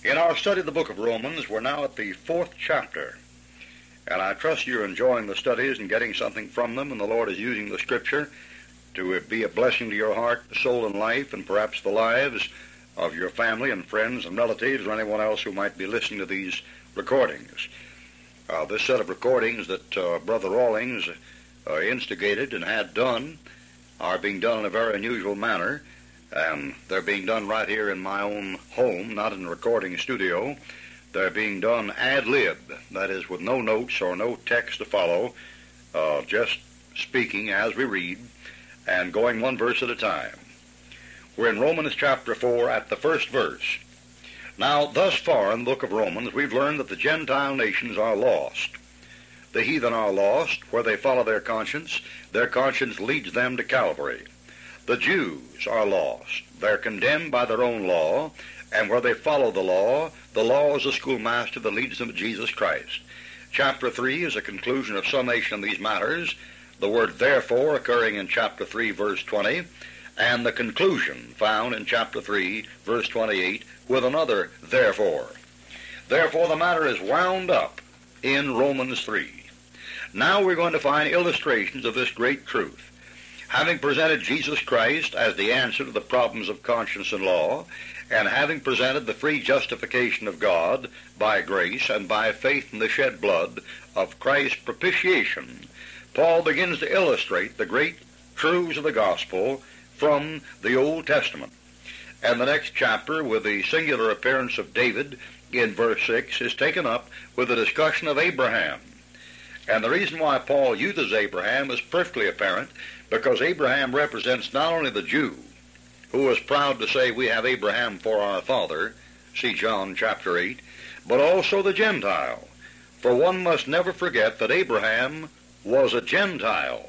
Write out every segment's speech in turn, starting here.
In our study of the book of Romans, we're now at the 4th chapter, and I trust you're enjoying the studies and getting something from them, and the Lord is using the Scripture to be a blessing to your heart, soul, and life, and perhaps the lives of your family and friends and relatives or anyone else who might be listening to these recordings. This set of recordings that Brother Rawlings instigated and had done are being done in a very unusual manner. They're being done right here in my own home, not in a recording studio. They're being done ad lib, that is, with no notes or no text to follow, just speaking as we read and going one verse at a time. We're in Romans chapter 4 at the first verse. Now, thus far in the book of Romans, we've learned that the Gentile nations are lost. The heathen are lost where they follow their conscience. Their conscience leads them to Calvary. The Jews are lost. They're condemned by their own law, and where they follow the law is a schoolmaster that leads them to Jesus Christ. Chapter 3 is a conclusion of summation of these matters, the word therefore occurring in chapter 3, verse 20, and the conclusion found in chapter 3, verse 28, with another therefore. Therefore, the matter is wound up in Romans 3. Now we're going to find illustrations of this great truth. Having presented Jesus Christ as the answer to the problems of conscience and law, and having presented the free justification of God by grace and by faith in the shed blood of Christ's propitiation, Paul begins to illustrate the great truths of the gospel from the Old Testament. And the next chapter, with the singular appearance of David in verse 6, is taken up with a discussion of Abraham. And the reason why Paul uses Abraham is perfectly apparent, because Abraham represents not only the Jew, who was proud to say, we have Abraham for our father, see John chapter 8, but also the Gentile. For one must never forget that Abraham was a Gentile.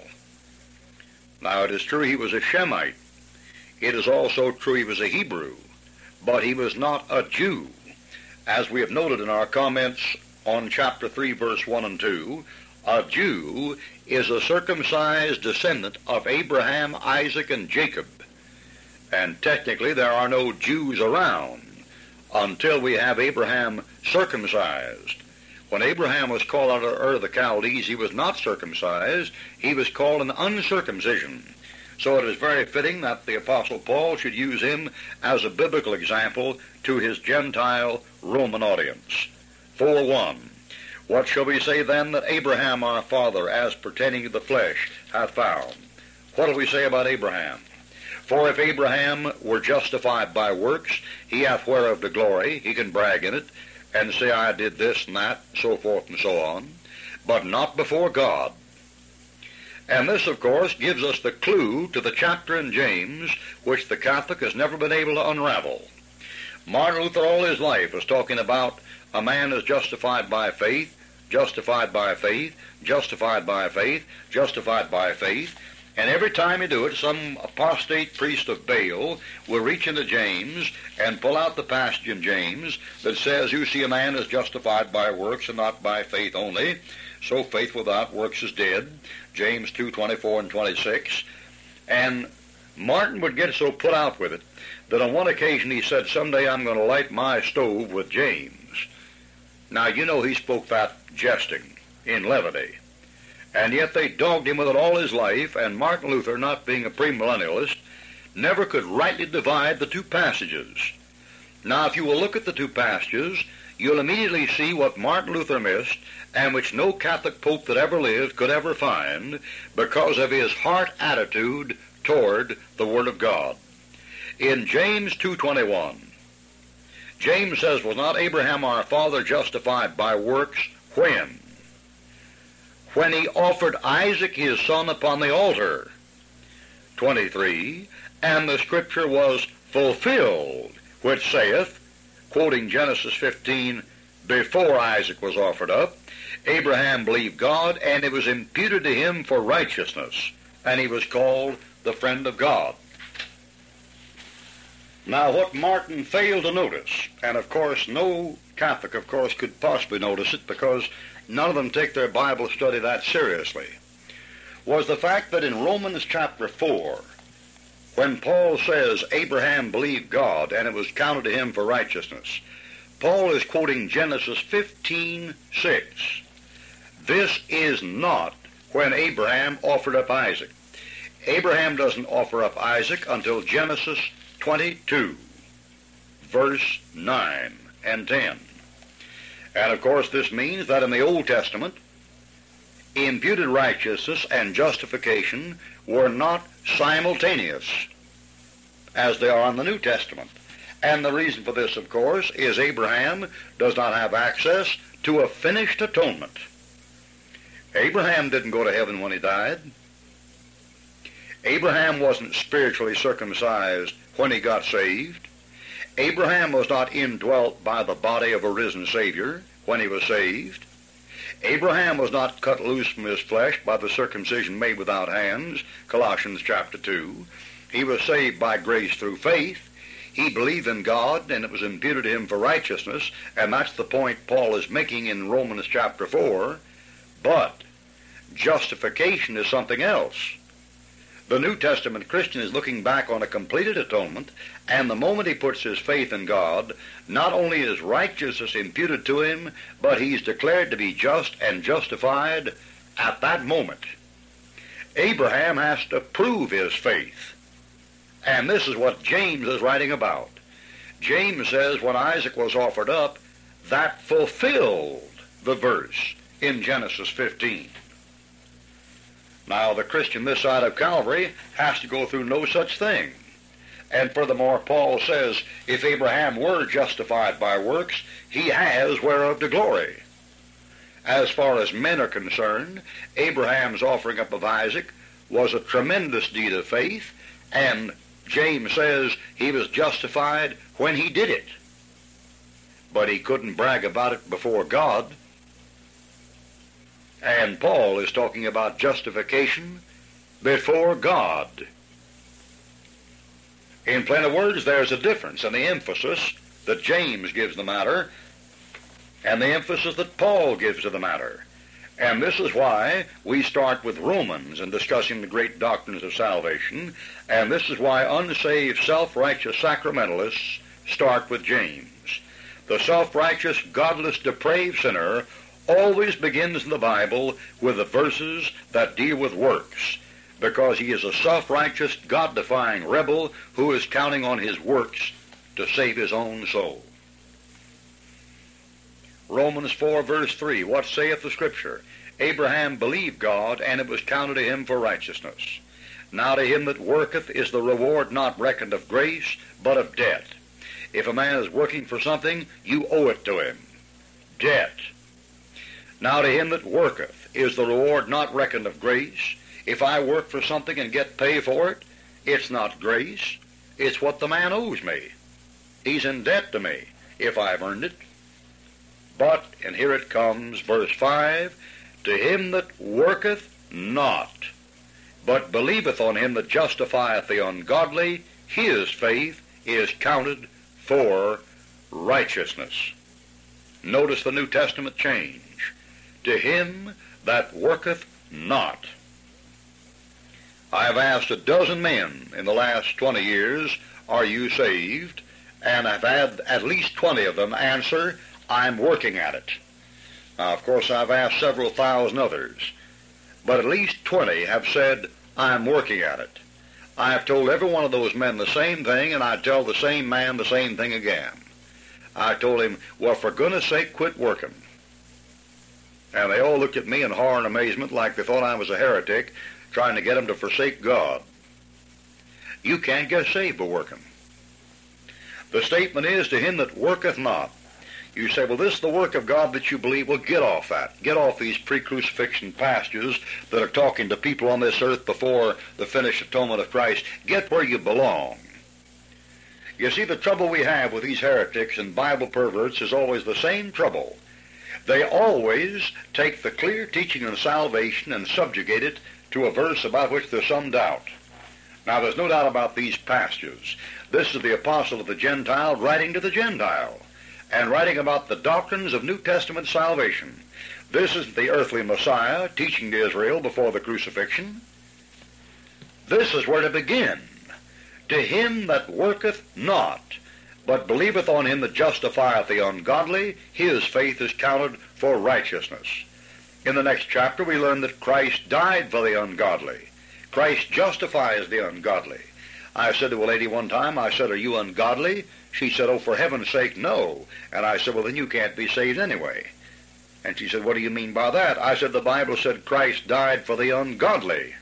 Now it is true he was a Shemite. It is also true he was a Hebrew, but he was not a Jew. As we have noted in our comments on chapter 3, verse 1 and 2, a Jew is a circumcised descendant of Abraham, Isaac, and Jacob. And technically there are no Jews around until we have Abraham circumcised. When Abraham was called out of Ur of the Chaldees, he was not circumcised. He was called an uncircumcision. So it is very fitting that the Apostle Paul should use him as a biblical example to his Gentile Roman audience. 4:1. What shall we say then that Abraham our father, as pertaining to the flesh, hath found? What do we say about Abraham? For if Abraham were justified by works, he hath whereof to glory, he can brag in it, and say, I did this and that, so forth and so on, but not before God. And this, of course, gives us the clue to the chapter in James, which the Catholic has never been able to unravel. Martin Luther all his life was talking about a man is justified by faith, justified by faith, justified by faith, justified by faith, and every time you do it, some apostate priest of Baal will reach into James and pull out the passage in James that says, you see, a man is justified by works and not by faith only, so faith without works is dead, James 2:24 and 26. And Martin would get so put out with it that on one occasion he said, someday I'm going to light my stove with James. Now, you know he spoke that jesting in levity. And yet they dogged him with it all his life, and Martin Luther, not being a premillennialist, never could rightly divide the two passages. Now, if you will look at the two passages, you'll immediately see what Martin Luther missed, and which no Catholic pope that ever lived could ever find, because of his heart attitude toward the Word of God. In James 2:21, James says, was not Abraham our father justified by works when? When he offered Isaac his son upon the altar. 23, and the scripture was fulfilled, which saith, quoting Genesis 15, before Isaac was offered up, Abraham believed God, and it was imputed to him for righteousness, and he was called the friend of God. Now, what Martin failed to notice, and of course no Catholic, of course, could possibly notice it because none of them take their Bible study that seriously, was the fact that in Romans chapter 4, when Paul says Abraham believed God and it was counted to him for righteousness, Paul is quoting Genesis 15:6. This is not when Abraham offered up Isaac. Abraham doesn't offer up Isaac until Genesis 22, verse 9 and 10. And of course this means that in the Old Testament, imputed righteousness and justification were not simultaneous as they are in the New Testament. And the reason for this, of course, is Abraham does not have access to a finished atonement. Abraham didn't go to heaven when he died. Abraham wasn't spiritually circumcised when he got saved. Abraham was not indwelt by the body of a risen Savior when he was saved. Abraham was not cut loose from his flesh by the circumcision made without hands, Colossians chapter 2. He was saved by grace through faith. He believed in God, and it was imputed to him for righteousness, and that's the point Paul is making in Romans chapter 4. But justification is something else. The New Testament Christian is looking back on a completed atonement, and the moment he puts his faith in God, not only is righteousness imputed to him, but he's declared to be just and justified at that moment. Abraham has to prove his faith. And this is what James is writing about. James says when Isaac was offered up, that fulfilled the verse in Genesis 15. Now, the Christian this side of Calvary has to go through no such thing. And furthermore, Paul says, if Abraham were justified by works, he has whereof to glory. As far as men are concerned, Abraham's offering up of Isaac was a tremendous deed of faith, and James says he was justified when he did it. But he couldn't brag about it before God. And Paul is talking about justification before God. In plain words, there's a difference in the emphasis that James gives the matter and the emphasis that Paul gives to the matter. And this is why we start with Romans in discussing the great doctrines of salvation, and this is why unsaved, self-righteous sacramentalists start with James. The self-righteous, godless, depraved sinner always begins in the Bible with the verses that deal with works, because he is a self-righteous, God-defying rebel who is counting on his works to save his own soul. Romans 4, verse 3, what saith the Scripture? Abraham believed God, and it was counted to him for righteousness. Now to him that worketh is the reward not reckoned of grace, but of debt. If a man is working for something, you owe it to him. Debt. Now to him that worketh is the reward not reckoned of grace. If I work for something and get pay for it, it's not grace. It's what the man owes me. He's in debt to me if I've earned it. But, and here it comes, verse 5, to him that worketh not, but believeth on him that justifieth the ungodly, his faith is counted for righteousness. Notice the New Testament change. To him that worketh not. I've asked a dozen men in the last 20 years, are you saved? And I've had at least 20 of them answer, I'm working at it. Now, of course, I've asked several thousand others, but at least 20 have said, I'm working at it. I have told every one of those men the same thing, and I tell the same man the same thing again. I told him, well, for goodness sake, quit working. And they all looked at me in horror and amazement like they thought I was a heretic trying to get them to forsake God. You can't get saved by working. The statement is, to him that worketh not. You say, well, this is the work of God that you believe. Well, get off that. Get off these pre-crucifixion pastors that are talking to people on this earth before the finished atonement of Christ. Get where you belong. You see, the trouble we have with these heretics and Bible perverts is always the same trouble. They always take the clear teaching of salvation and subjugate it to a verse about which there's some doubt. Now, there's no doubt about these pastors. This is the apostle of the Gentile writing to the Gentile, and writing about the doctrines of New Testament salvation. This is the earthly Messiah teaching to Israel before the crucifixion. This is where to begin. To him that worketh not, but believeth on him that justifieth the ungodly, his faith is counted for righteousness. In the next chapter we learn that Christ died for the ungodly. Christ justifies the ungodly. I said to a lady one time, I said, "Are you ungodly?" She said, "Oh, for heaven's sake, no." And I said, "Well, then you can't be saved anyway." And she said, "What do you mean by that?" I said, "The Bible said Christ died for the ungodly.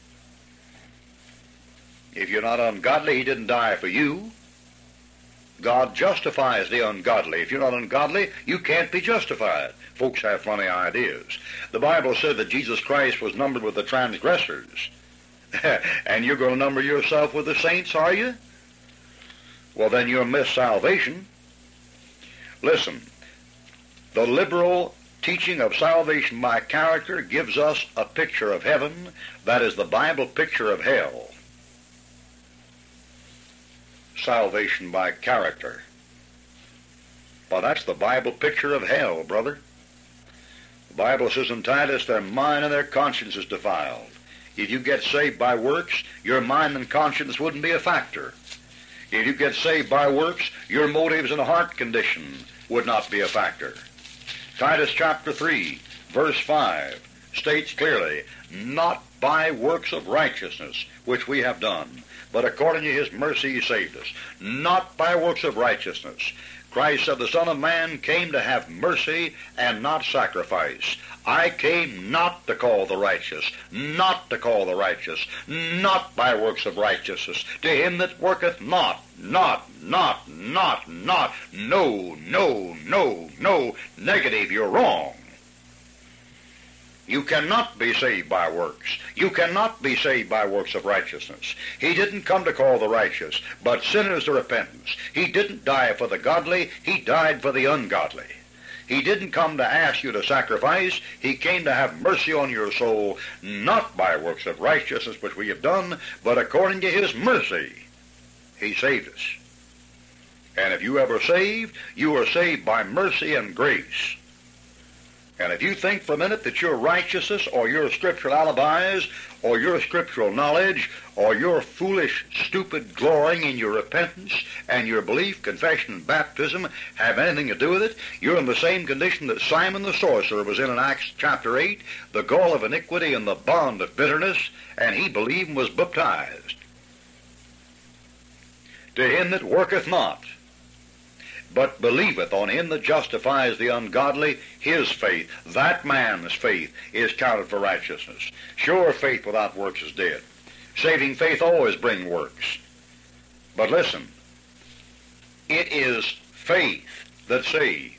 If you're not ungodly, he didn't die for you. God justifies the ungodly. If you're not ungodly, you can't be justified." Folks have funny ideas. The Bible said that Jesus Christ was numbered with the transgressors. And you're going to number yourself with the saints, are you? Well, then you'll miss salvation. Listen, the liberal teaching of salvation by character gives us a picture of heaven. That is the Bible picture of hell. Salvation by character. Well, that's the Bible picture of hell, brother. The Bible says in Titus, their mind and their conscience is defiled. If you get saved by works, your mind and conscience wouldn't be a factor. If you get saved by works, your motives and heart condition would not be a factor. Titus chapter 3, verse 5 states clearly, "Not by works of righteousness which we have done, but according to his mercy he saved us." Not by works of righteousness. Christ said the Son of Man came to have mercy and not sacrifice. I came not to call the righteous, not to call the righteous, not by works of righteousness. To him that worketh not, no, negative, you're wrong. You cannot be saved by works. You cannot be saved by works of righteousness. He didn't come to call the righteous, but sinners to repentance. He didn't die for the godly. He died for the ungodly. He didn't come to ask you to sacrifice. He came to have mercy on your soul, not by works of righteousness which we have done, but according to his mercy. He saved us. And if you ever saved, you are saved by mercy and grace. And if you think for a minute that your righteousness or your scriptural alibis or your scriptural knowledge or your foolish, stupid glorying in your repentance and your belief, confession, and baptism have anything to do with it, you're in the same condition that Simon the sorcerer was in Acts chapter 8, the gall of iniquity and the bond of bitterness, and he believed and was baptized. To him that worketh not, but believeth on him that justifies the ungodly, his faith, that man's faith, is counted for righteousness. Sure, faith without works is dead. Saving faith always brings works. But listen, it is faith that saves,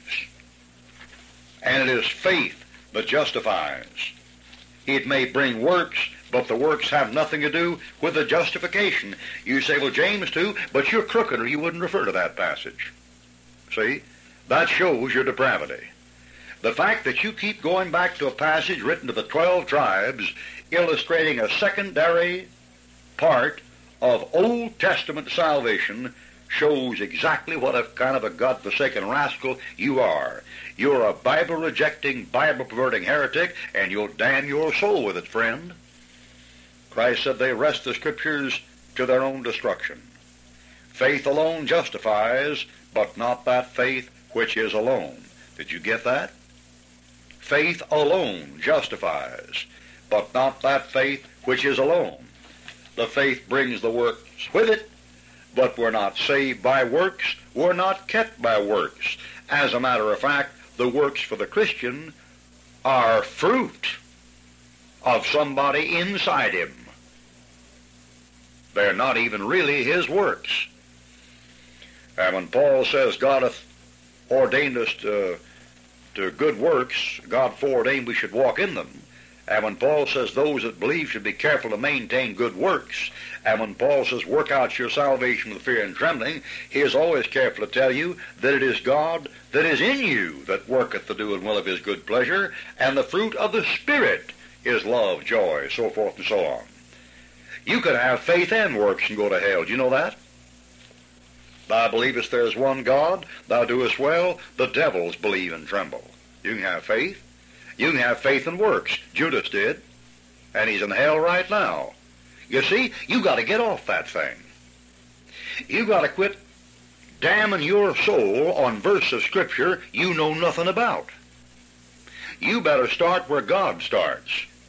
and it is faith that justifies. It may bring works, but the works have nothing to do with the justification. You say, "Well, James too, but you're crooked, or you wouldn't refer to that passage." See, that shows your depravity. The fact that you keep going back to a passage written to the 12 tribes illustrating a secondary part of Old Testament salvation shows exactly what a kind of a God-forsaken rascal you are. You're a Bible-rejecting, Bible-perverting heretic, and you'll damn your soul with it, friend. Christ said they wrest the Scriptures to their own destruction. Faith alone justifies, but not that faith which is alone. Did you get that? Faith alone justifies, but not that faith which is alone. The faith brings the works with it, but we're not saved by works. We're not kept by works. As a matter of fact, the works for the Christian are fruit of somebody inside him. They're not even really his works. And when Paul says God hath ordained us to good works, God foreordained we should walk in them. And when Paul says those that believe should be careful to maintain good works, and when Paul says work out your salvation with fear and trembling, he is always careful to tell you that it is God that is in you that worketh the doing will of his good pleasure, and the fruit of the Spirit is love, joy, so forth and so on. You could have faith and works and go to hell. Do you know that? Thou believest there is one God, thou doest well, the devils believe and tremble. You can have faith. You can have faith and works. Judas did, and he's in hell right now. You see, you got to get off that thing. You got to quit damning your soul on verses of Scripture you know nothing about. You better start where God starts.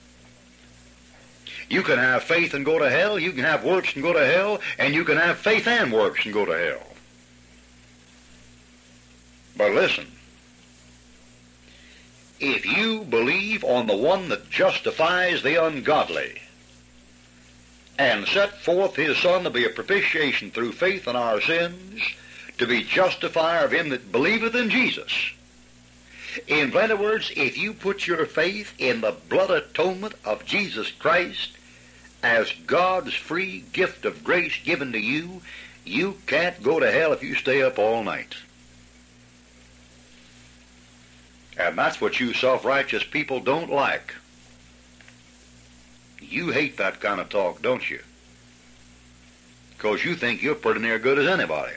You can have faith and go to hell, you can have works and go to hell, and you can have faith and works and go to hell. But listen, if you believe on the one that justifies the ungodly, and set forth his Son to be a propitiation through faith in our sins, to be justifier of him that believeth in Jesus. In plain words, if you put your faith in the blood atonement of Jesus Christ as God's free gift of grace given to you, you can't go to hell if you stay up all night. And that's what you self-righteous people don't like. You hate that kind of talk, don't you? Because you think you're pretty near good as anybody.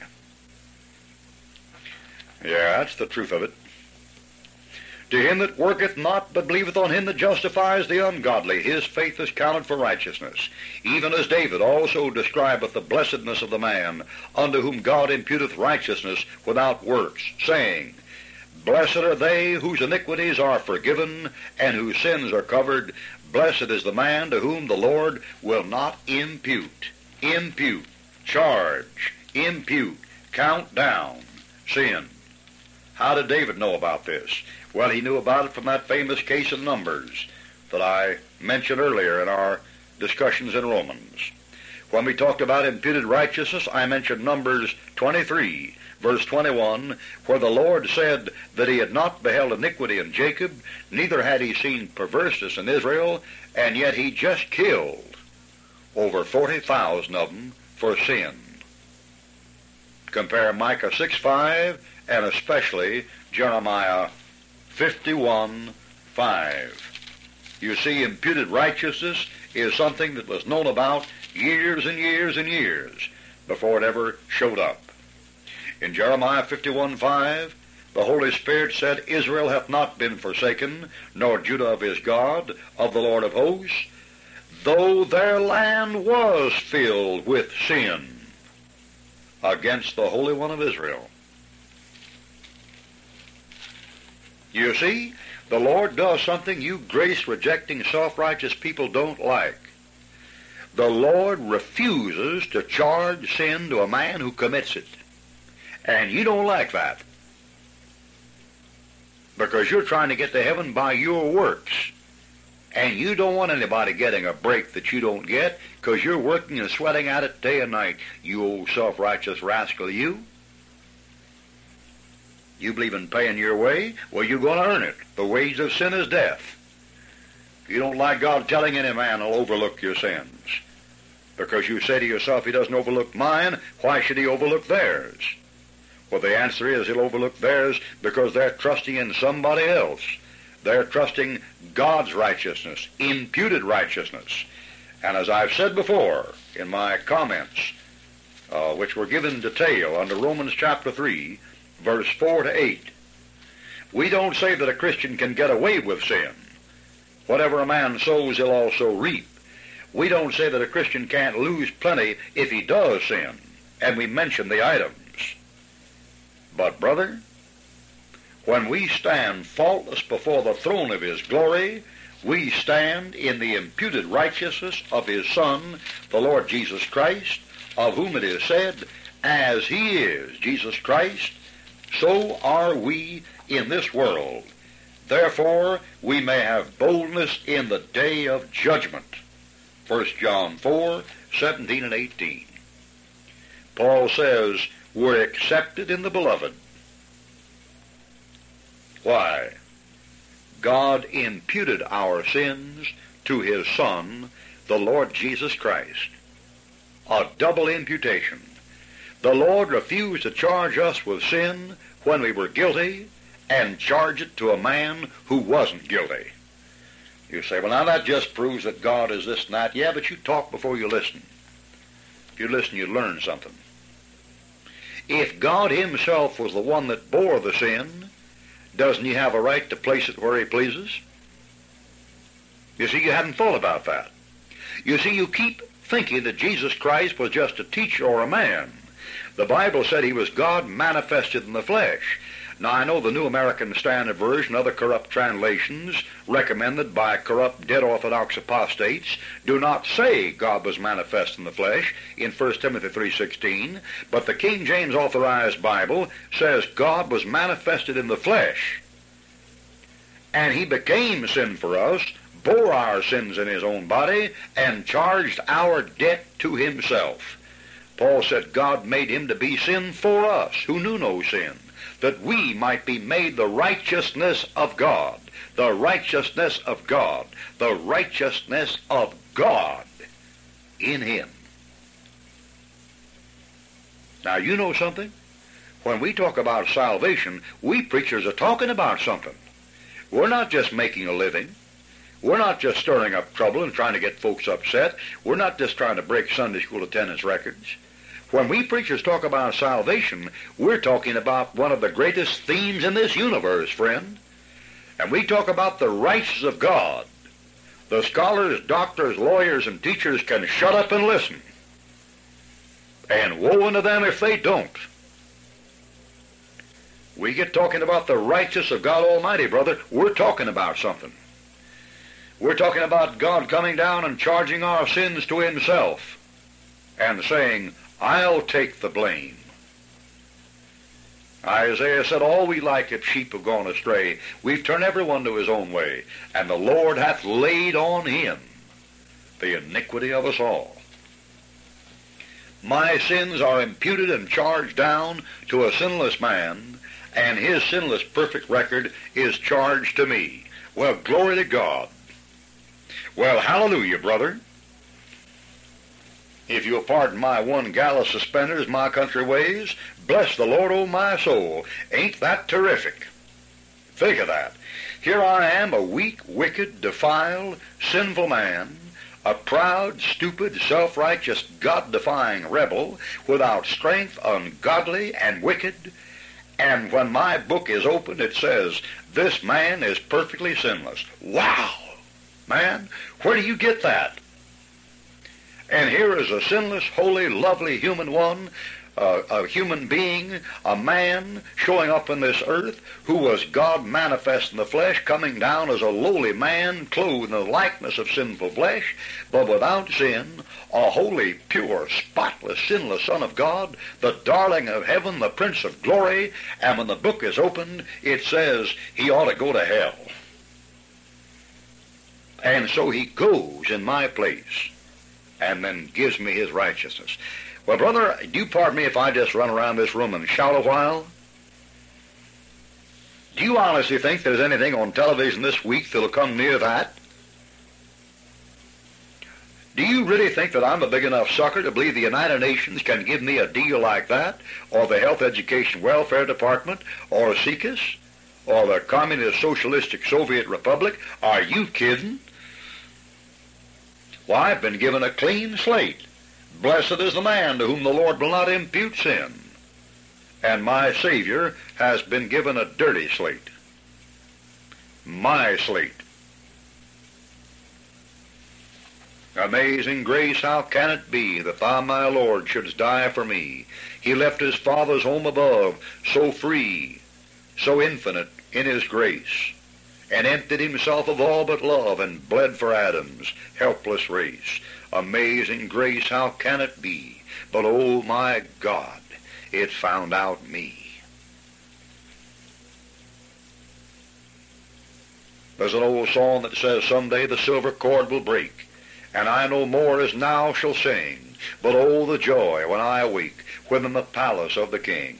Yeah, that's the truth of it. To him that worketh not, but believeth on him that justifies the ungodly, his faith is counted for righteousness. Even as David also describeth the blessedness of the man, unto whom God imputeth righteousness without works, saying, Blessed are they whose iniquities are forgiven, and whose sins are covered. Blessed is the man to whom the Lord will not impute, charge, count down sin. How did David know about this? Well, he knew about it from that famous case in Numbers that I mentioned earlier in our discussions in Romans. When we talked about imputed righteousness, I mentioned Numbers 23, verse 21, where the Lord said that he had not beheld iniquity in Jacob, neither had he seen perverseness in Israel, and yet he just killed over 40,000 of them for sin. Compare Micah 6:5 and especially Jeremiah 51:5. You see, imputed righteousness is something that was known about years and years and years before it ever showed up. In Jeremiah 51:5, the Holy Spirit said, Israel hath not been forsaken, nor Judah of his God, of the Lord of hosts, though their land was filled with sin against the Holy One of Israel. You see, the Lord does something you grace-rejecting, self-righteous people don't like. The Lord refuses to charge sin to a man who commits it. And you don't like that, because you're trying to get to heaven by your works. And you don't want anybody getting a break that you don't get, because you're working and sweating at it day and night. You old self-righteous rascal, you. You believe in paying your way? Well, you're going to earn it. The wage of sin is death. You don't like God telling any man he'll overlook your sins, because you say to yourself, he doesn't overlook mine, why should he overlook theirs? Well, the answer is he'll overlook theirs because they're trusting in somebody else. They're trusting God's righteousness, imputed righteousness. And as I've said before in my comments, which were given in detail under Romans chapter 3, verse 4 to 8, we don't say that a Christian can get away with sin. Whatever a man sows, he'll also reap. We don't say that a Christian can't lose plenty if he does sin, and we mention the items. But, brother, when we stand faultless before the throne of his glory, we stand in the imputed righteousness of his Son, the Lord Jesus Christ, of whom it is said, as he is, Jesus Christ, so are we in this world. Therefore, we may have boldness in the day of judgment. 1 John 4, 17 and 18. Paul says, we're accepted in the beloved. Why? God imputed our sins to his Son, the Lord Jesus Christ. A double imputation. The Lord refused to charge us with sin when we were guilty, and charge it to a man who wasn't guilty. You say, well, now that just proves that God is this and that. Yeah, but you talk before you listen. If you listen, you learn something. If God himself was the one that bore the sin, doesn't he have a right to place it where he pleases? You see, you hadn't thought about that. You see, you keep thinking that Jesus Christ was just a teacher or a man. The Bible said he was God manifested in the flesh. Now, I know the New American Standard Version, other corrupt translations recommended by corrupt, dead Orthodox apostates, do not say God was manifest in the flesh in 1 Timothy 3:16, but the King James Authorized Bible says God was manifested in the flesh, and he became sin for us, bore our sins in his own body, and charged our debt to himself. Paul said God made him to be sin for us, who knew no sin, that we might be made the righteousness of God, the righteousness of God, the righteousness of God in him. Now, you know something? When we talk about salvation, we preachers are talking about something. We're not just making a living. We're not just stirring up trouble and trying to get folks upset. We're not just trying to break Sunday school attendance records. When we preachers talk about salvation, we're talking about one of the greatest themes in this universe, friend. And we talk about the righteousness of God. The scholars, doctors, lawyers, and teachers can shut up and listen. And woe unto them if they don't. We get talking about the righteousness of God Almighty, brother, we're talking about something. We're talking about God coming down and charging our sins to himself and saying, I'll take the blame. Isaiah said, all we like if sheep have gone astray, we've turned everyone to his own way, and the Lord hath laid on him the iniquity of us all. My sins are imputed and charged down to a sinless man, and his sinless perfect record is charged to me. Well, glory to God. Well, hallelujah, brother. If you'll pardon my one gallus suspenders, my country ways, bless the Lord, oh my soul. Ain't that terrific? Think of that. Here I am, a weak, wicked, defiled, sinful man, a proud, stupid, self-righteous, God-defying rebel, without strength, ungodly, and wicked. And when my book is opened, it says, this man is perfectly sinless. Wow! Man, where do you get that? And here is a sinless, holy, lovely human one, a human being, a man showing up in this earth who was God manifest in the flesh, coming down as a lowly man, clothed in the likeness of sinful flesh, but without sin, a holy, pure, spotless, sinless Son of God, the darling of heaven, the Prince of glory, and when the book is opened, it says he ought to go to hell. And so he goes in my place and then gives me his righteousness. Well, brother, do you pardon me if I just run around this room and shout a while? Do you honestly think there's anything on television this week that'll come near that? Do you really think that I'm a big enough sucker to believe the United Nations can give me a deal like that, or the Health Education Welfare Department, or SICAS, or the Communist Socialistic Soviet Republic? Are you kidding? Well, I've been given a clean slate. Blessed is the man to whom the Lord will not impute sin. And my Savior has been given a dirty slate. My slate. Amazing grace, how can it be that thou, my Lord, shouldst die for me? He left his Father's home above, so free, so infinite in his grace, and emptied himself of all but love and bled for Adam's helpless race. Amazing grace, how can it be? But oh my God, it found out me. There's an old song that says, someday the silver cord will break, and I no more as now shall sing, but oh the joy when I awake within the palace of the King.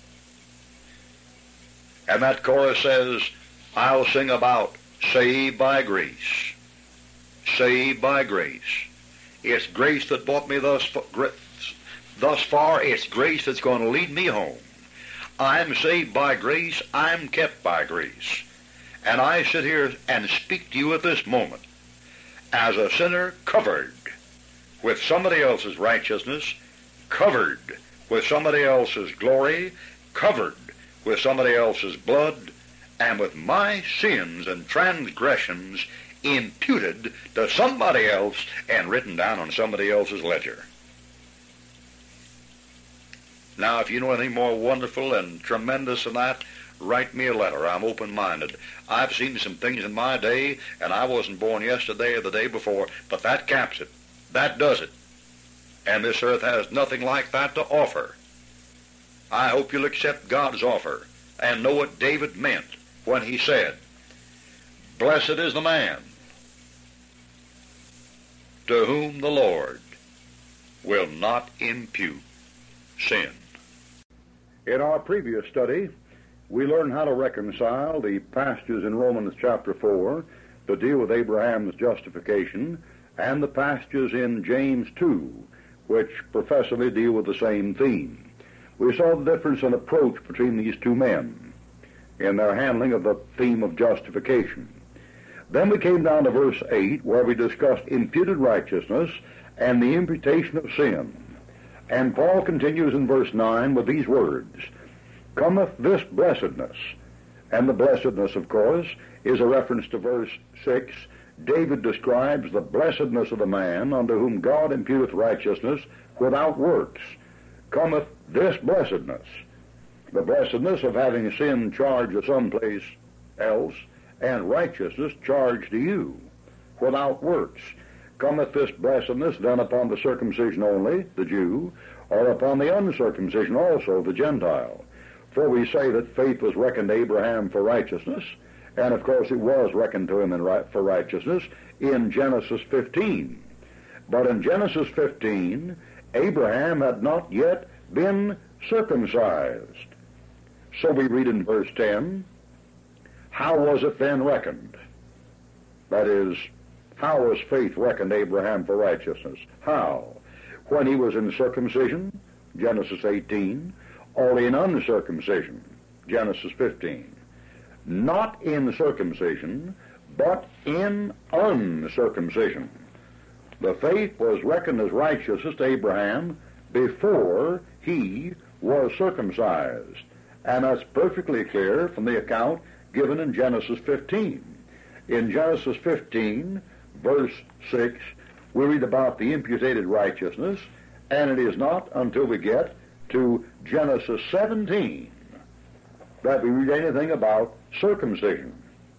And that chorus says, I'll sing about saved by grace. Saved by grace. It's grace that brought me thus far. It's grace that's going to lead me home. I'm saved by grace. I'm kept by grace. And I sit here and speak to you at this moment as a sinner covered with somebody else's righteousness, covered with somebody else's glory, covered with somebody else's blood, and with my sins and transgressions imputed to somebody else and written down on somebody else's ledger. Now, if you know anything more wonderful and tremendous than that, write me a letter. I'm open-minded. I've seen some things in my day, and I wasn't born yesterday or the day before, but that caps it. That does it. And this earth has nothing like that to offer. I hope you'll accept God's offer and know what David meant when he said, "Blessed is the man to whom the Lord will not impute sin." In our previous study, we learned how to reconcile the passages in Romans chapter 4 to deal with Abraham's justification and the passages in James 2, which professedly deal with the same theme. We saw the difference in approach between these two men in their handling of the theme of justification. Then we came down to verse 8, where we discussed imputed righteousness and the imputation of sin. And Paul continues in verse 9 with these words, "Cometh this blessedness." And the blessedness, of course, is a reference to verse 6. David describes the blessedness of the man unto whom God imputeth righteousness without works. Cometh this blessedness. The blessedness of having sin charged to someplace else and righteousness charged to you without works. Cometh this blessedness then upon the circumcision only, the Jew, or upon the uncircumcision also, the Gentile? For we say that faith was reckoned to Abraham for righteousness, and of course it was reckoned to him for righteousness in Genesis 15. But in Genesis 15, Abraham had not yet been circumcised. So we read in verse 10, how was it then reckoned? That is, how was faith reckoned to Abraham for righteousness? How? When he was in circumcision, Genesis 18, or in uncircumcision, Genesis 15. Not in circumcision, but in uncircumcision. The faith was reckoned as righteousness to Abraham before he was circumcised. And that's perfectly clear from the account given in Genesis 15. In Genesis 15, verse 6, we read about the imputed righteousness, and it is not until we get to Genesis 17 that we read anything about circumcision.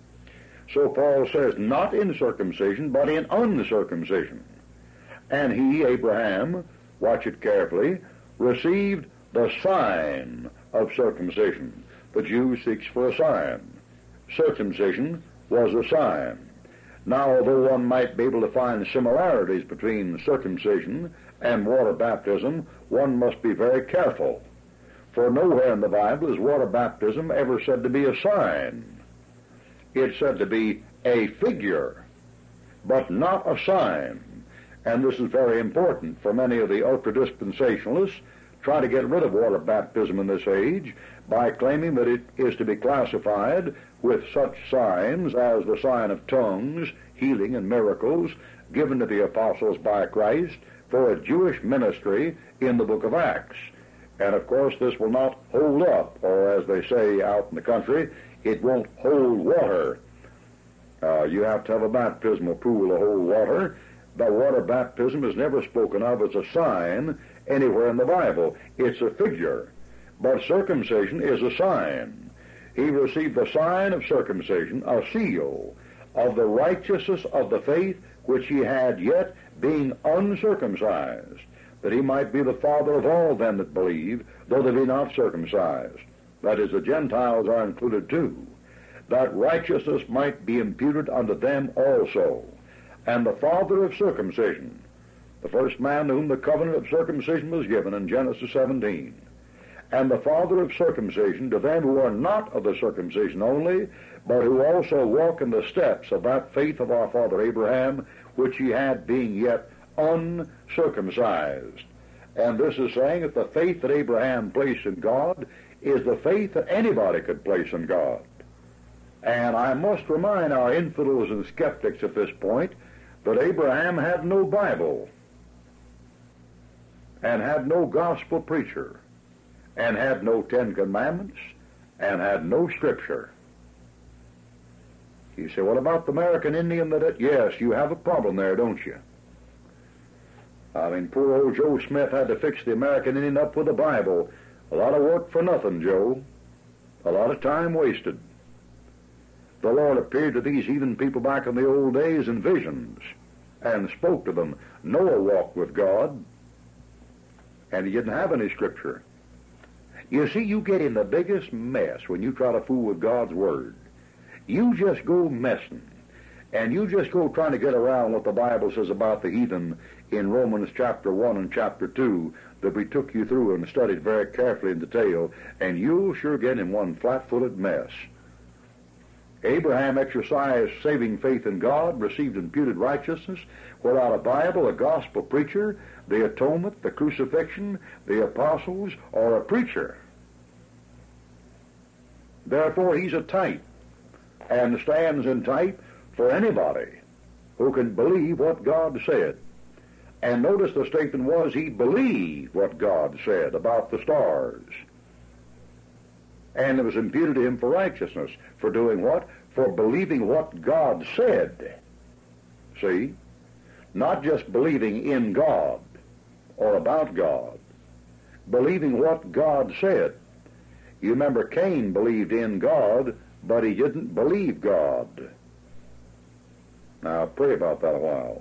So Paul says, not in circumcision, but in uncircumcision. And he, Abraham, watch it carefully, received the sign of circumcision. The Jew seeks for a sign. Circumcision was a sign. Now, although one might be able to find similarities between circumcision and water baptism, one must be very careful. For nowhere in the Bible is water baptism ever said to be a sign. It's said to be a figure, but not a sign. And this is very important, for many of the ultra-dispensationalists try to get rid of water baptism in this age by claiming that it is to be classified with such signs as the sign of tongues, healing, and miracles given to the apostles by Christ for a Jewish ministry in the book of Acts. And of course this will not hold up, or as they say out in the country, it won't hold water. You have to have a baptismal pool to hold water. The water baptism is never spoken of as a sign anywhere in the Bible. It's a figure. But circumcision is a sign. He received the sign of circumcision, a seal of the righteousness of the faith which he had yet being uncircumcised, that he might be the father of all them that believe, though they be not circumcised. That is, the Gentiles are included too, that righteousness might be imputed unto them also. And the father of circumcision, the first man to whom the covenant of circumcision was given in Genesis 17, and the father of circumcision to them who are not of the circumcision only, but who also walk in the steps of that faith of our father Abraham, which he had being yet uncircumcised. And this is saying that the faith that Abraham placed in God is the faith that anybody could place in God. And I must remind our infidels and skeptics at this point that Abraham had no Bible, and had no gospel preacher, and had no Ten Commandments, and had no Scripture. You say, what about the American Indian that yes, you have a problem there, don't you? I mean, poor old Joe Smith had to fix the American Indian up with the Bible A lot of work for nothing, Joe. A lot of time wasted. The Lord appeared to these heathen people back in the old days in visions and spoke to them. Noah walked with God, and he didn't have any scripture. You see, you get in the biggest mess when you try to fool with God's Word. You just go messing, and you just go trying to get around what the Bible says about the heathen in Romans chapter 1 and chapter 2 that we took you through and studied very carefully in detail, and you'll sure get in one flat-footed mess. Abraham exercised saving faith in God, received imputed righteousness, without a Bible, a gospel preacher, the atonement, the crucifixion, the apostles, or a preacher. Therefore, he's a type, and stands in type for anybody who can believe what God said. And notice the statement was he believed what God said about the stars. And it was imputed to him for righteousness. For doing what? For believing what God said. See? Not just believing in God or about God. Believing what God said. You remember Cain believed in God, but he didn't believe God. Now pray about that a while.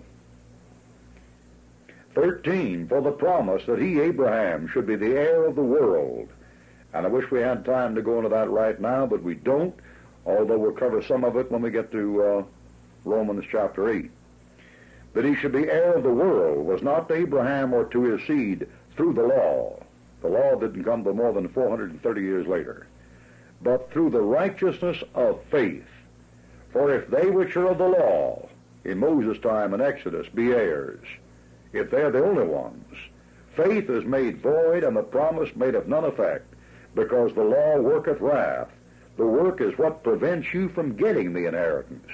13, for the promise that he, Abraham, should be the heir of the world. And I wish we had time to go into that right now, but we don't, although we'll cover some of it when we get to Romans chapter 8. That he should be heir of the world was not to Abraham or to his seed through the law. The law didn't come till more than 430 years later. But through the righteousness of faith. For if they which are of the law, in Moses' time in Exodus, be heirs, if they're the only ones, faith is made void and the promise made of none effect, because the law worketh wrath. The work is what prevents you from getting the inheritance.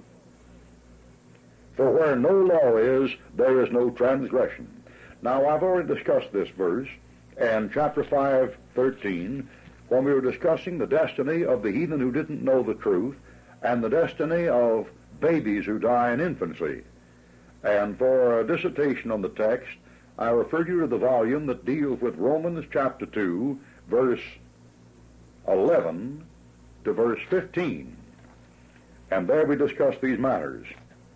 For where no law is, there is no transgression. Now, I've already discussed this verse, and chapter 5:13, when we were discussing the destiny of the heathen who didn't know the truth, and the destiny of babies who die in infancy. And for a dissertation on the text, I refer you to the volume that deals with Romans chapter 2, verse 11 to verse 15. And there we discuss these matters.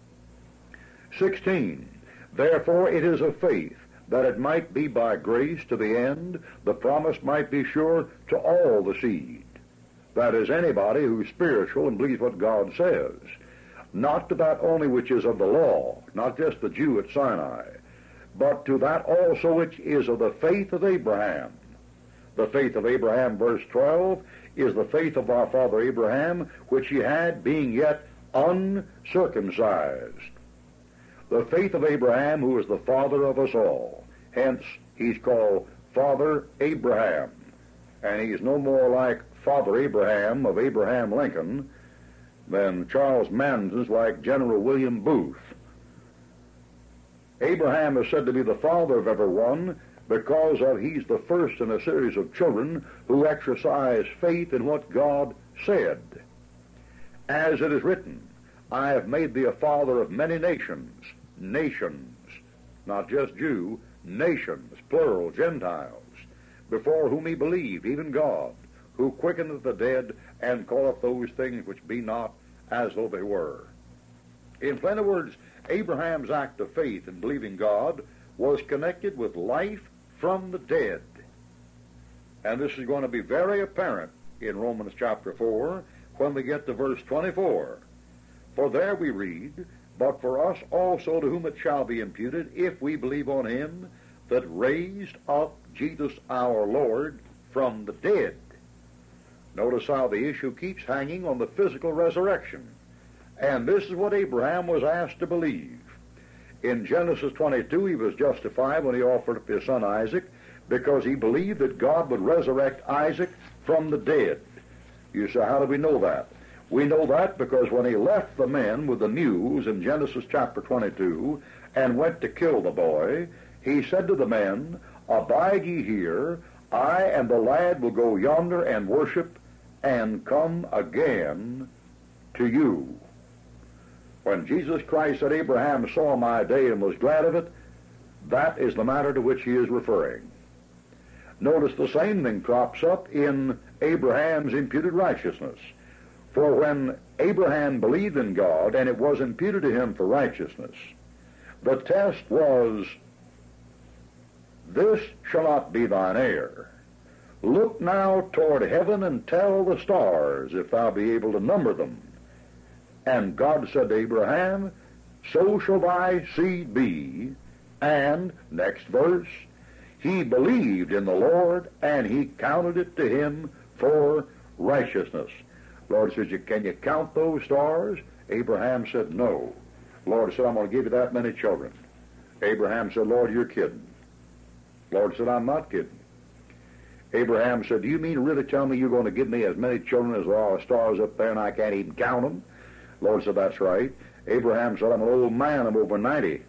16, therefore it is of faith, that it might be by grace to the end, the promise might be sure to all the seed. That is, anybody who's spiritual and believes what God says. Not to that only which is of the law, not just the Jew at Sinai, but to that also which is of the faith of Abraham. The faith of Abraham, verse 12, is the faith of our father Abraham, which he had being yet uncircumcised. The faith of Abraham, who is the father of us all. Hence, he's called Father Abraham. And he's no more like Father Abraham of Abraham Lincoln than Charles Mann's like General William Booth. Abraham is said to be the father of everyone because he's the first in a series of children who exercise faith in what God said. As it is written, I have made thee a father of many nations. Nations, not just Jew, nations, plural, Gentiles, before whom he believed, even God, who quickeneth the dead and calleth those things which be not as though they were. In plain words, Abraham's act of faith in believing God was connected with life from the dead. And this is going to be very apparent in Romans chapter 4 when we get to verse 24. For there we read, but for us also to whom it shall be imputed, if we believe on him that raised up Jesus our Lord from the dead. Notice how the issue keeps hanging on the physical resurrection. And this is what Abraham was asked to believe. In Genesis 22, he was justified when he offered up his son Isaac because he believed that God would resurrect Isaac from the dead. You say, how do we know that? We know that because when he left the men with the mules in Genesis chapter 22 and went to kill the boy, he said to the men, abide ye here, I and the lad will go yonder and worship and come again to you. When Jesus Christ said, Abraham saw my day and was glad of it, that is the matter to which he is referring. Notice the same thing crops up in Abraham's imputed righteousness. For when Abraham believed in God, and it was imputed to him for righteousness, the test was, this shall not be thine heir. Look now toward heaven and tell the stars, if thou be able to number them. And God said to Abraham, so shall thy seed be. And, next verse, he believed in the Lord, and he counted it to him for righteousness. Lord says, can you count those stars? Abraham said, no. Lord said, I'm going to give you that many children. Abraham said, Lord, you're kidding. Lord said, I'm not kidding. Abraham said, do you mean to really tell me you're going to give me as many children as there are stars up there and I can't even count them? Lord said, that's right. Abraham said, I'm an old man, I'm over 90.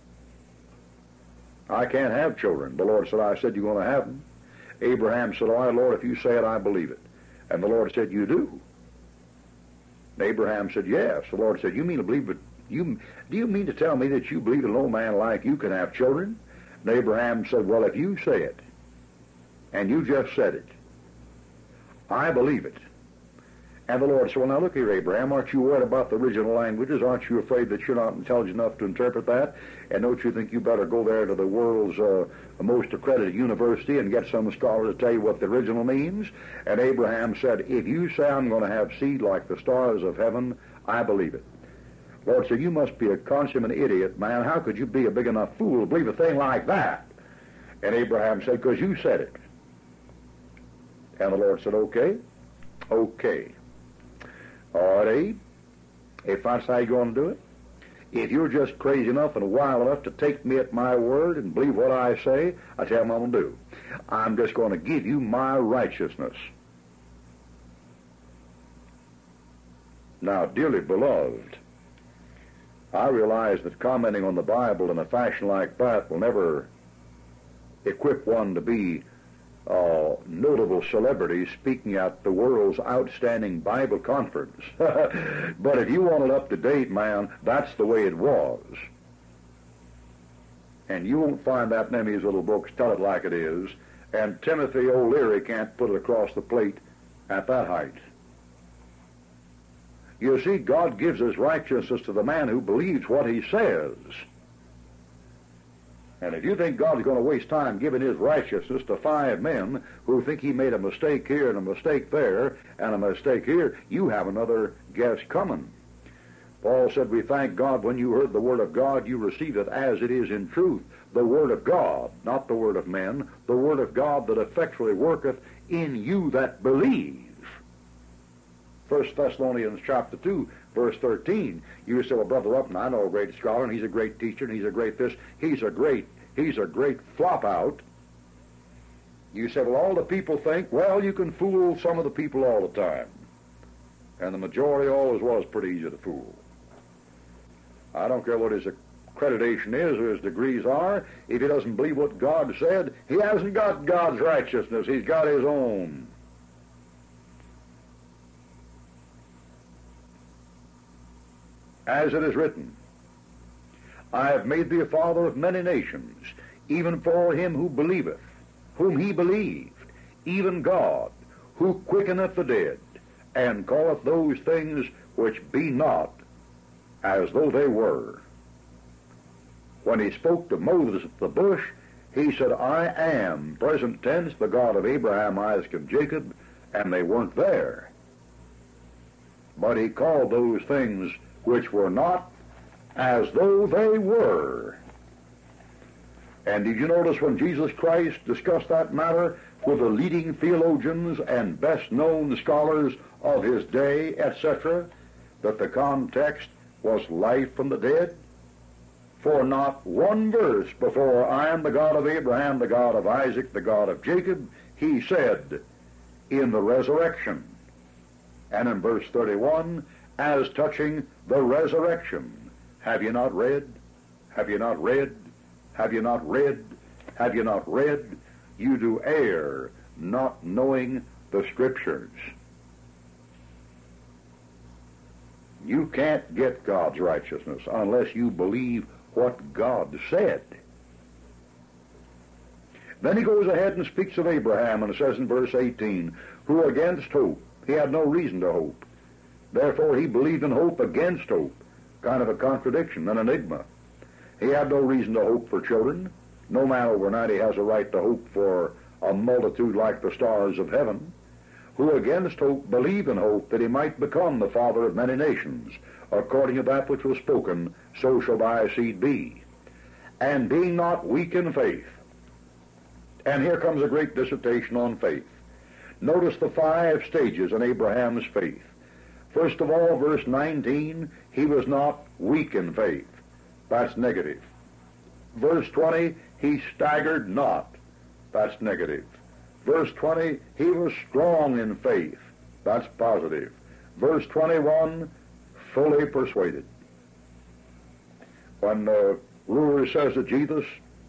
I can't have children. The Lord said, I said you're going to have them. Abraham said, all right, Lord, if you say it, I believe it. And the Lord said, you do? And Abraham said, yes. The Lord said, you mean to believe it? Do you mean to tell me that you believe that an old man like you can have children? And Abraham said, well, if you say it, and you just said it, I believe it. And the Lord said, well, now look here, Abraham, aren't you worried about the original languages? Aren't you afraid that you're not intelligent enough to interpret that? And don't you think you better go there to the world's most accredited university and get some scholar to tell you what the original means? And Abraham said, if you say I'm going to have seed like the stars of heaven, I believe it. The Lord said, you must be a consummate idiot, man. How could you be a big enough fool to believe a thing like that? And Abraham said, because you said it. And the Lord said, okay. All right, Abe, if that's how you're going to do it, if you're just crazy enough and wild enough to take me at my word and believe what I say, I tell you what I'm going to do. I'm just going to give you my righteousness. Now, dearly beloved, I realize that commenting on the Bible in a fashion like that will never equip one to be notable celebrities speaking at the world's outstanding Bible conference. But if you want it up to date, man, that's the way it was. And you won't find that in any of these little books. Tell it like it is. And Timothy O'Leary can't put it across the plate at that height. You see, God gives his righteousness to the man who believes what he says. And if you think God's going to waste time giving his righteousness to 5 men who think he made a mistake here and a mistake there and a mistake here, you have another guess coming. Paul said, we thank God when you heard the word of God, you received it as it is in truth. The word of God, not the word of men, the word of God that effectually worketh in you that believe. 1 Thessalonians chapter 2, verse 13. You say, well, Brother Upton, I know a great scholar, and he's a great teacher, and he's a great this. He's a great flop out. You say, well, all the people think, well, you can fool some of the people all the time. And the majority always was pretty easy to fool. I don't care what his accreditation is or his degrees are. If he doesn't believe what God said, he hasn't got God's righteousness. He's got his own. As it is written, I have made thee a father of many nations, even for him who believeth, whom he believed, even God, who quickeneth the dead, and calleth those things which be not as though they were. When he spoke to Moses at the bush, he said, I am, present tense, the God of Abraham, Isaac, and Jacob, and they weren't there. But he called those things which were not as though they were. And did you notice when Jesus Christ discussed that matter with the leading theologians and best-known scholars of his day, etc., that the context was life from the dead? For not one verse before, I am the God of Abraham, the God of Isaac, the God of Jacob, he said, in the resurrection. And in verse 31, as touching the resurrection, have you not read? Have you not read? Have you not read? Have you not read? You do err, not knowing the Scriptures. You can't get God's righteousness unless you believe what God said. Then he goes ahead and speaks of Abraham, and it says in verse 18, who against hope, he had no reason to hope. Therefore he believed in hope against hope. Kind of a contradiction, an enigma. He had no reason to hope for children. No man over 90 has a right to hope for a multitude like the stars of heaven. Who against hope believed in hope that he might become the father of many nations, according to that which was spoken, so shall thy seed be. And being not weak in faith. And here comes a great dissertation on faith. Notice the 5 stages in Abraham's faith. First of all, verse 19, he was not weak in faith. That's negative. Verse 20, he staggered not. That's negative. Verse 20, he was strong in faith. That's positive. Verse 21, fully persuaded. When the ruler says to Jesus,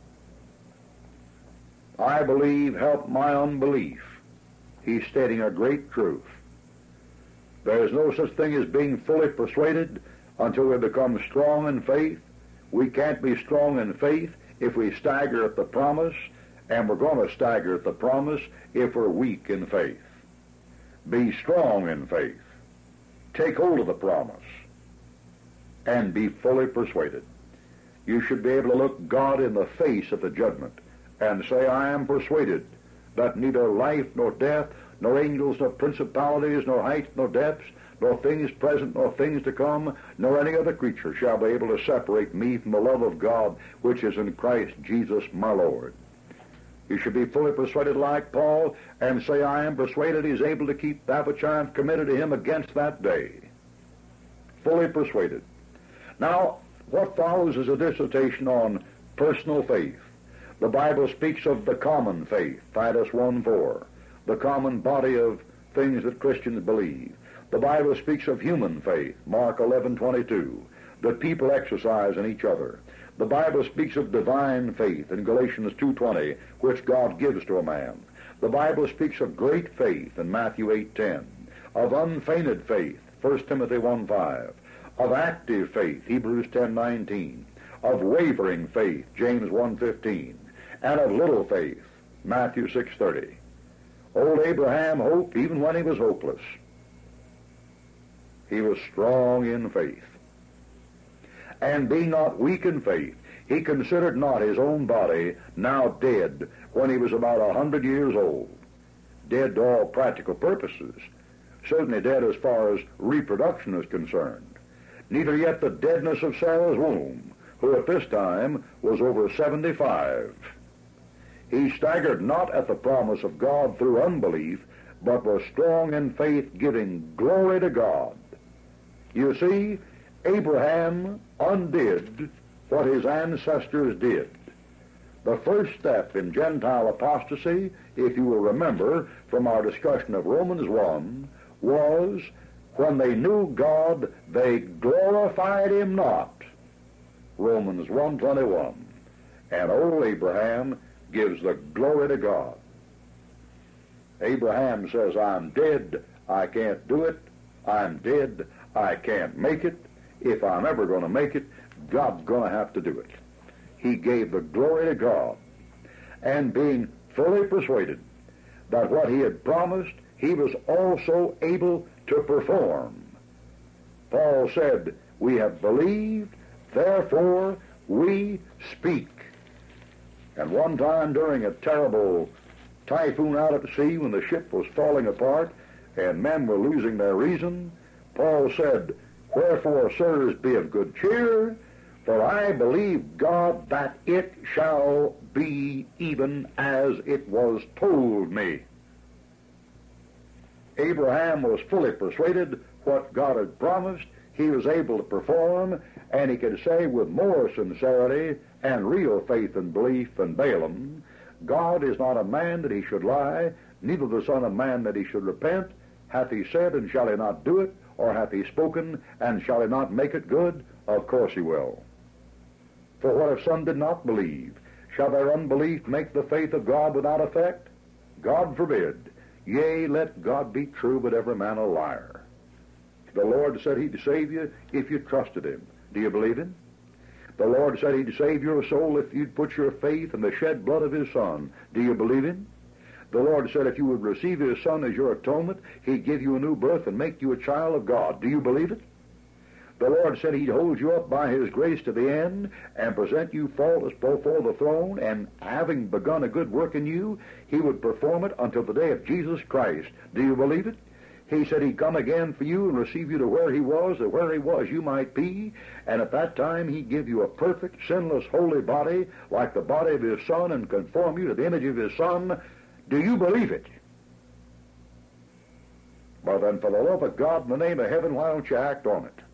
I believe, help my unbelief, he's stating a great truth. There is no such thing as being fully persuaded until we become strong in faith. We can't be strong in faith if we stagger at the promise, and we're going to stagger at the promise if we're weak in faith. Be strong in faith. Take hold of the promise, and be fully persuaded. You should be able to look God in the face at the judgment and say, I am persuaded that neither life nor death, nor angels, nor principalities, nor heights, nor depths, nor things present, nor things to come, nor any other creature shall be able to separate me from the love of God, which is in Christ Jesus my Lord. You should be fully persuaded like Paul and say, I am persuaded he's able to keep that which I have committed to him against that day. Fully persuaded. Now, what follows is a dissertation on personal faith. The Bible speaks of the common faith, Titus 1:4, the common body of things that Christians believe. The Bible speaks of human faith, Mark 11:22, that people exercise in each other. The Bible speaks of divine faith in Galatians 2:20, which God gives to a man. The Bible speaks of great faith in Matthew 8:10, of unfeigned faith, 1 Timothy 1:5, of active faith, Hebrews 10:19, of wavering faith, James 1:15, and of little faith, Matthew 6:30. Old Abraham hoped even when he was hopeless. He was strong in faith. And being not weak in faith, he considered not his own body now dead when he was about 100 years old. Dead to all practical purposes. Certainly dead as far as reproduction is concerned. Neither yet the deadness of Sarah's womb, who at this time was over 75. He staggered not at the promise of God through unbelief, but was strong in faith, giving glory to God. You see, Abraham undid what his ancestors did. The first step in Gentile apostasy, if you will remember from our discussion of Romans 1, was when they knew God, they glorified him not. Romans 1:21. And old Abraham gives the glory to God. Abraham says, I'm dead, I can't do it. I'm dead, I can't make it. If I'm ever going to make it, God's going to have to do it. He gave the glory to God, and being fully persuaded that what he had promised, he was also able to perform. Paul said, we have believed, therefore we speak. And one time during a terrible typhoon out at sea, when the ship was falling apart and men were losing their reason, Paul said, wherefore, sirs, be of good cheer, for I believe God that it shall be even as it was told me. Abraham was fully persuaded what God had promised. He was able to perform, and he could say with more sincerity and real faith and belief than Balaam, God is not a man that he should lie, neither the Son of Man that he should repent. Hath he said, and shall he not do it? Or hath he spoken, and shall he not make it good? Of course he will. For what if some did not believe? Shall their unbelief make the faith of God without effect? God forbid. Yea, let God be true, but every man a liar. The Lord said he'd save you if you trusted him. Do you believe him? The Lord said He'd save your soul if you'd put your faith in the shed blood of His Son. Do you believe Him? The Lord said if you would receive His Son as your atonement, He'd give you a new birth and make you a child of God. Do you believe it? The Lord said He'd hold you up by His grace to the end and present you faultless before the throne, and having begun a good work in you, He would perform it until the day of Jesus Christ. Do you believe it? He said He'd come again for you and receive you to where He was, that where He was you might be, and at that time He'd give you a perfect, sinless, holy body like the body of His Son and conform you to the image of His Son. Do you believe it? Well then, for the love of God, in the name of heaven, why don't you act on it?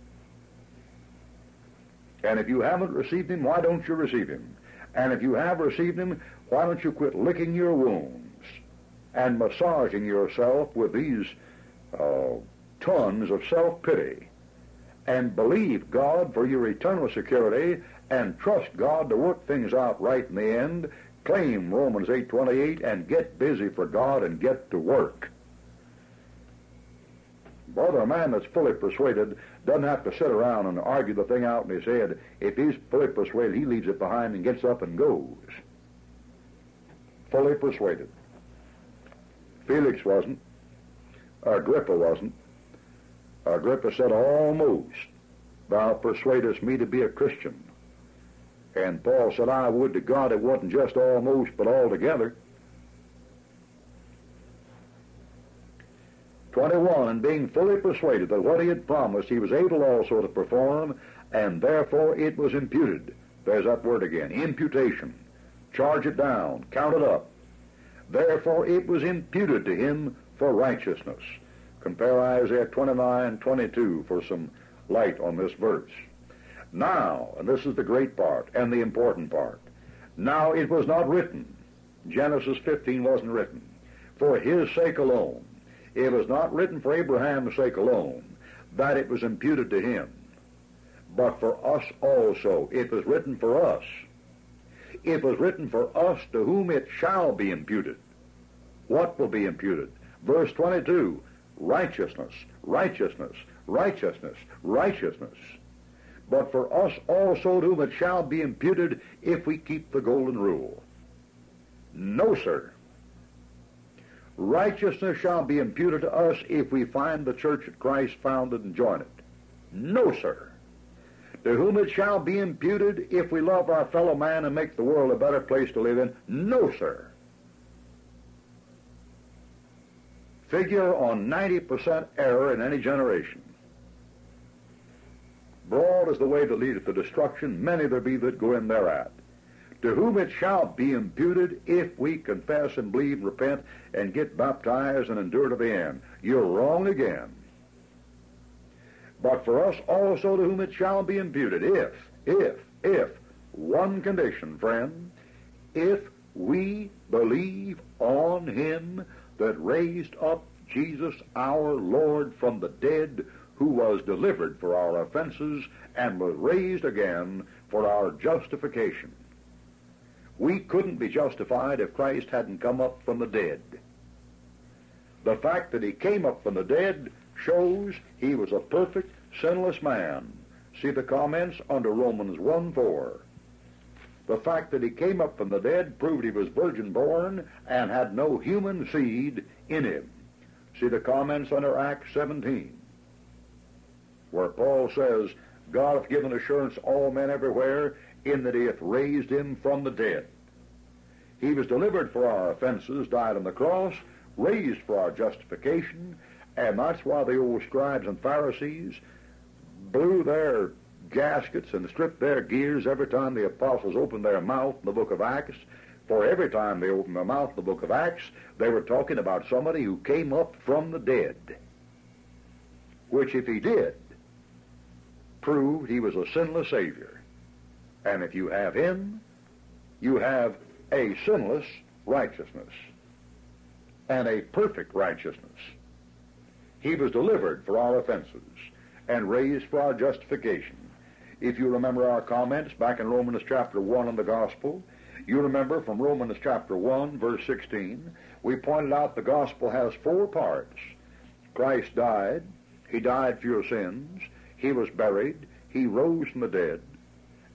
And if you haven't received Him, why don't you receive Him? And if you have received Him, why don't you quit licking your wounds and massaging yourself with these tons of self-pity, and believe God for your eternal security, and trust God to work things out right in the end. Claim Romans 8:28 and get busy for God and get to work. Brother, a man that's fully persuaded doesn't have to sit around and argue the thing out in his head. If he's fully persuaded, he leaves it behind and gets up and goes. Fully persuaded. Felix wasn't. Agrippa wasn't. Agrippa said, almost thou persuadest me to be a Christian. And Paul said, I would to God it wasn't just almost, but altogether. 21, and being fully persuaded that what he had promised he was able also to perform, and therefore it was imputed. There's that word again, imputation. Charge it down, count it up. Therefore it was imputed to him for righteousness. Compare Isaiah 29:22 for some light on this verse. Now, and this is the great part and the important part, now it was not written, Genesis 15 wasn't written, for his sake alone. It was not written for Abraham's sake alone, that it was imputed to him, but for us also. It was written for us. It was written for us to whom it shall be imputed. What will be imputed? Verse 22, righteousness, righteousness, righteousness, righteousness. But for us also to whom it shall be imputed if we keep the golden rule. No, sir. Righteousness shall be imputed to us if we find the church of Christ founded and join it. No, sir. To whom it shall be imputed if we love our fellow man and make the world a better place to live in. No, sir. Figure on 90% error in any generation. Broad is the way that leadeth to destruction, many there be that go in thereat. To whom it shall be imputed if we confess and believe and repent and get baptized and endure to the end. You're wrong again. But for us also to whom it shall be imputed, if, one condition, friend, if we believe on him that raised up Jesus our Lord from the dead, who was delivered for our offenses and was raised again for our justification. We couldn't be justified if Christ hadn't come up from the dead. The fact that he came up from the dead shows he was a perfect, sinless man. See the comments under Romans 1:4. The fact that he came up from the dead proved he was virgin born and had no human seed in him. See the comments under Acts 17, where Paul says, God hath given assurance to all men everywhere, in that he hath raised him from the dead. He was delivered for our offenses, died on the cross, raised for our justification, and that's why the old scribes and Pharisees blew their gaskets and stripped their gears every time the apostles opened their mouth in the book of Acts. For every time they opened their mouth in the book of Acts, they were talking about somebody who came up from the dead, which if he did, proved he was a sinless Savior. And if you have him, you have a sinless righteousness and a perfect righteousness. He was delivered for our offenses and raised for our justification. If you remember our comments back in Romans chapter 1 on the gospel, you remember from Romans chapter 1, verse 16, we pointed out the gospel has 4 parts. Christ died. He died for your sins. He was buried. He rose from the dead.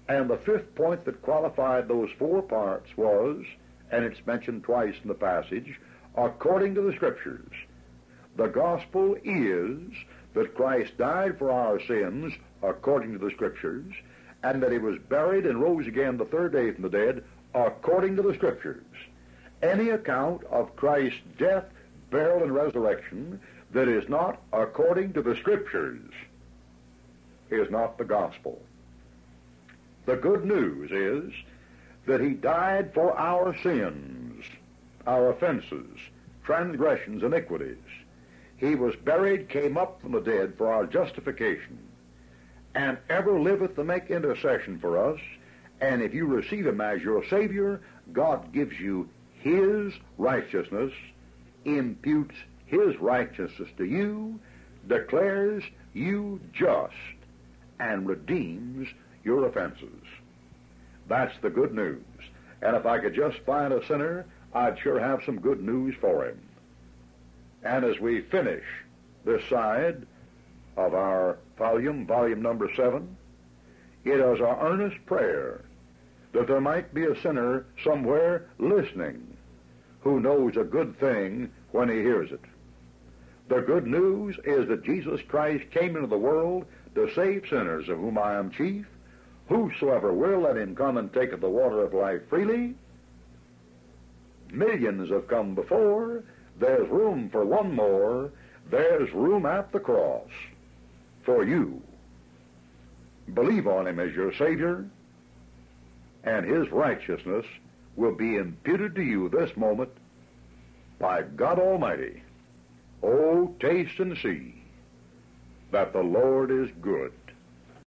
And the fifth point that qualified those four parts was, and it's mentioned twice in the passage, according to the Scriptures. The gospel is that Christ died for our sins according to the Scriptures, and that he was buried and rose again the third day from the dead according to the Scriptures. Any account of Christ's death, burial, and resurrection that is not according to the Scriptures is not the gospel. The good news is that he died for our sins, our offenses, transgressions, iniquities. He was buried, came up from the dead for our justification, and ever liveth to make intercession for us. And if you receive him as your Savior, God gives you his righteousness, imputes his righteousness to you, declares you just, and redeems your offenses. That's the good news. And if I could just find a sinner, I'd sure have some good news for him. And as we finish this side of our volume number 7, it is our earnest prayer that there might be a sinner somewhere listening who knows a good thing when he hears it. The good news is that Jesus Christ came into the world to save sinners, of whom I am chief. Whosoever will, let him come and take of the water of life freely. Millions have come before. There's room for one more. There's room at the cross for you. Believe on him as your Savior, and his righteousness will be imputed to you this moment by God Almighty. Oh, taste and see that the Lord is good.